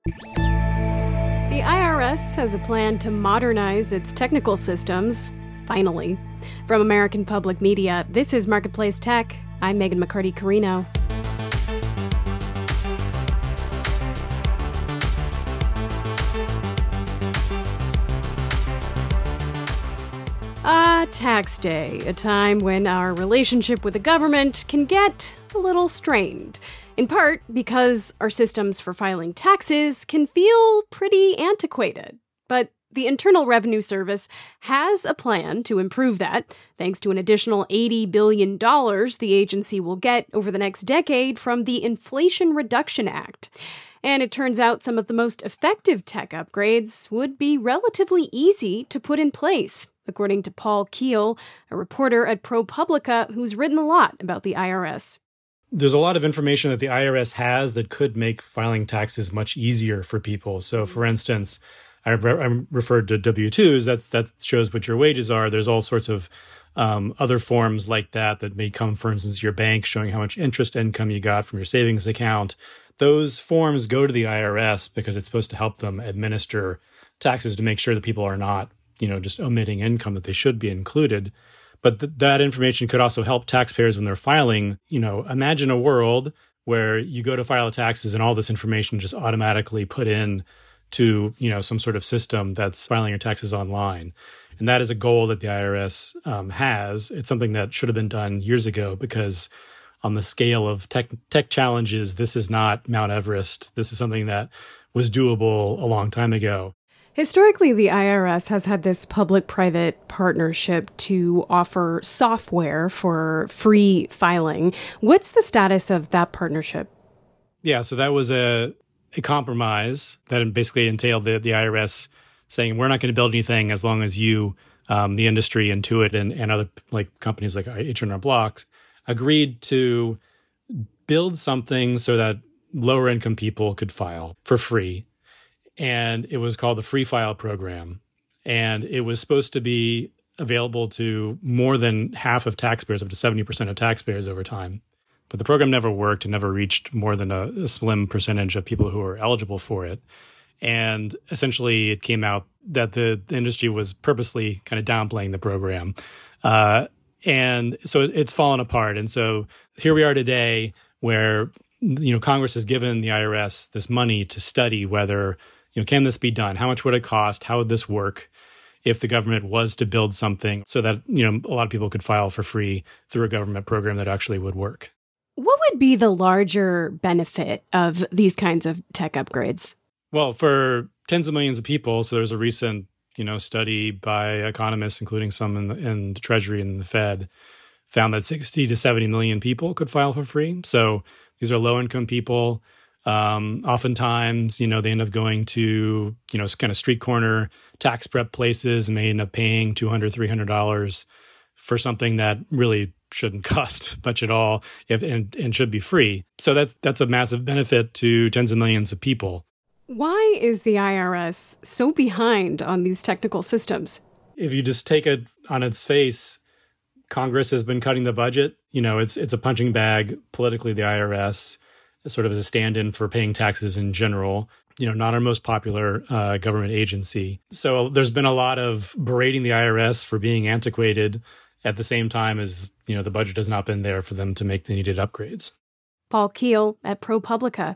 The IRS has a plan to modernize its technical systems, finally. From American Public Media, this is Marketplace Tech. I'm Megan McCarty-Carino. Tax day, a time when our relationship with the government can get a little strained. In part because our systems for filing taxes can feel pretty antiquated. But the Internal Revenue Service has a plan to improve that, thanks to an additional $80 billion the agency will get over the next decade from the Inflation Reduction Act. And it turns out some of the most effective tech upgrades would be relatively easy to put in place, according to Paul Keel, a reporter at ProPublica who's written a lot about the IRS. There's a lot of information that the IRS has that could make filing taxes much easier for people. So, for instance, I referred to W-2s. That shows what your wages are. There's all sorts of other forms like that may come, for instance, your bank showing how much interest income you got from your savings account. Those forms go to the IRS because it's supposed to help them administer taxes to make sure that people are not, just omitting income that they should be included. But that information could also help taxpayers when they're filing. Imagine a world where you go to file taxes and all this information just automatically put in to, some sort of system that's filing your taxes online. And that is a goal that the IRS has. It's something that should have been done years ago because on the scale of tech challenges, this is not Mount Everest. This is something that was doable a long time ago. Historically, the IRS has had this public-private partnership to offer software for free filing. What's the status of that partnership? Yeah, so that was a compromise that basically entailed the IRS saying, we're not going to build anything as long as you, the industry, Intuit, and other companies like H&R Block, agreed to build something so that lower-income people could file for free. And it was called the Free File Program. And it was supposed to be available to more than half of taxpayers, up to 70% of taxpayers over time. But the program never worked and never reached more than a slim percentage of people who were eligible for it. And essentially, it came out that the industry was purposely kind of downplaying the program. And so it's fallen apart. And so here we are today where, Congress has given the IRS this money to study whether, can this be done? How much would it cost? How would this work if the government was to build something so that, a lot of people could file for free through a government program that actually would work? What would be the larger benefit of these kinds of tech upgrades? Well, for tens of millions of people, so there's a recent, study by economists, including some in the Treasury and the Fed, found that 60 to 70 million people could file for free. So these are low-income people. Oftentimes, they end up going to, kind of street corner tax prep places and may end up paying $200, $300 for something that really shouldn't cost much at all and should be free. So that's a massive benefit to tens of millions of people. Why is the IRS so behind on these technical systems? If you just take it on its face, Congress has been cutting the budget. It's a punching bag politically, the IRS, sort of as a stand-in for paying taxes in general. Not our most popular government agency. So there's been a lot of berating the IRS for being antiquated at the same time as, the budget has not been there for them to make the needed upgrades. Paul Keel at ProPublica.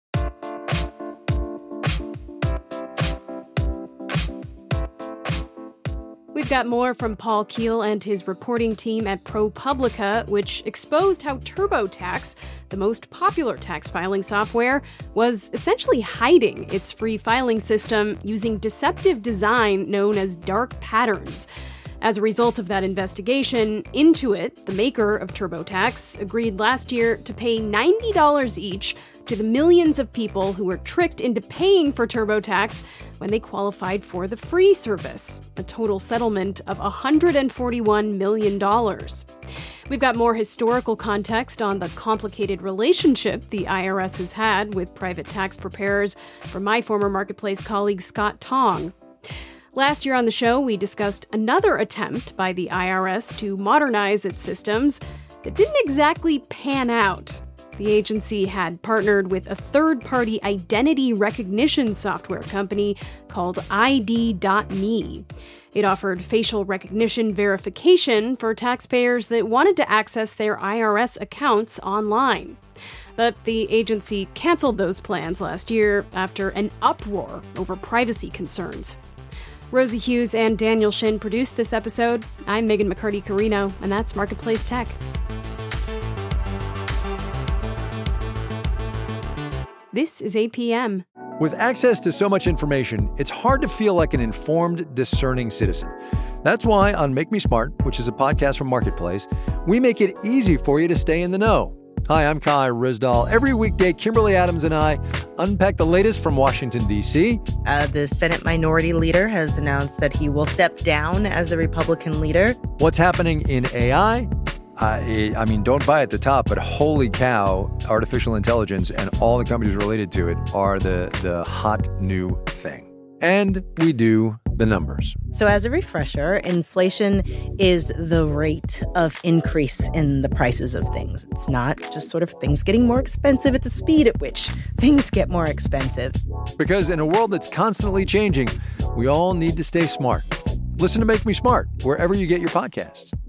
We've got more from Paul Keel and his reporting team at ProPublica, which exposed how TurboTax, the most popular tax filing software, was essentially hiding its free filing system using deceptive design known as dark patterns. As a result of that investigation, Intuit, the maker of TurboTax, agreed last year to pay $90 each to the millions of people who were tricked into paying for TurboTax when they qualified for the free service, a total settlement of $141 million. We've got more historical context on the complicated relationship the IRS has had with private tax preparers from my former Marketplace colleague Scott Tong. Last year on the show, we discussed another attempt by the IRS to modernize its systems that didn't exactly pan out. The agency had partnered with a third-party identity recognition software company called ID.me. It offered facial recognition verification for taxpayers that wanted to access their IRS accounts online. But the agency canceled those plans last year after an uproar over privacy concerns. Rosie Hughes and Daniel Shin produced this episode. I'm Megan McCarty-Carino, and that's Marketplace Tech. This is APM. With access to so much information, it's hard to feel like an informed, discerning citizen. That's why on Make Me Smart, which is a podcast from Marketplace, we make it easy for you to stay in the know. Hi, I'm Kai Ryssdal. Every weekday, Kimberly Adams and I unpack the latest from Washington, D.C. The Senate Minority Leader has announced that he will step down as the Republican leader. What's happening in AI? I mean, don't buy at the top, but holy cow, artificial intelligence and all the companies related to it are the hot new thing. And we do the numbers. So as a refresher, inflation is the rate of increase in the prices of things. It's not just sort of things getting more expensive. It's the speed at which things get more expensive. Because in a world that's constantly changing, we all need to stay smart. Listen to Make Me Smart wherever you get your podcasts.